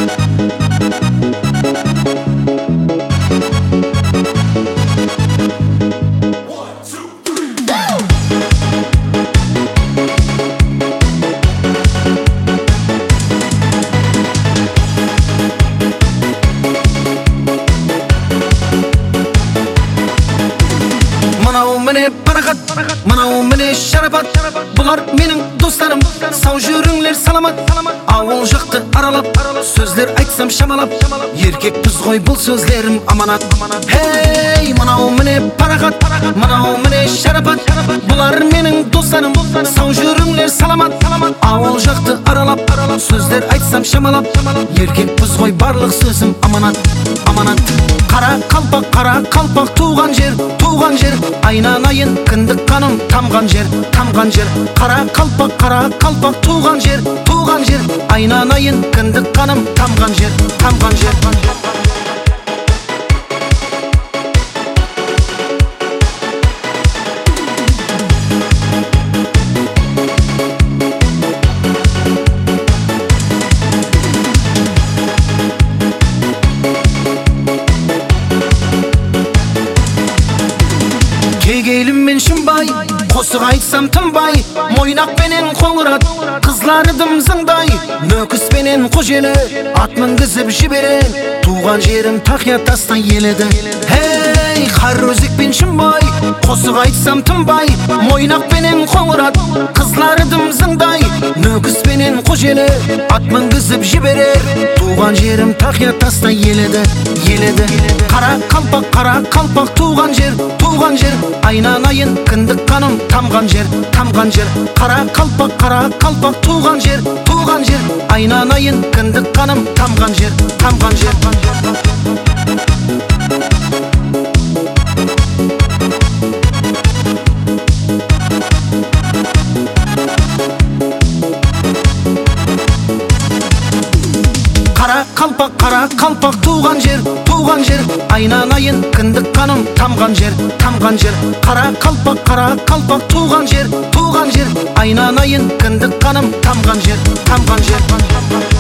Мынау міне парақат, мынау міне шарапат, бұлар менің достарым, сау жүріңлер саламат. Ауыл жақты аралап, сөздер айтсам шамалап, еркекпіз ғой бұл сөздерім аманат. Хей, мынау міне парақат, мынау міне шарапат, бұлар менің достарым, сау жүріңлер саламат. Ауыл жақты аралап, сөздер айтсам шамалап, еркекпіз ғой барлық сөзім аманат. Қара қалпақ туған жер, айналайын кіндік қаным тамған жер. Қара қалпақ туған жер, айналайын кіндік қаным тамған жер. Кегейлім мен шымбай, қосық айтсам тынбай, мойнақпенен қоңырат, қызлардым зыңдай, нөкіспенен қожелі, ат мінгізіп жіберен, туған жерім тақия тастай еледі. Хей, қарөзекпен шымбай, қосық айтсам тынбай, мойнақпенен қоңырат, қызлардым зыңдай, нөкіспенен қожелі, ат мінгізіп жіберер, туған жерім тақия тастай еледі. Қара қалпақ туған жер, айналайын кіндік қаным тамған жер. Қара қалпақ туған жер, айналайын кіндік қаным тамған жер. Қара қалпақ туған жер, айналайын кіндік қаным тамған жер. Қара қалпақ туған жер, айналайын кіндік қаным тамған жер.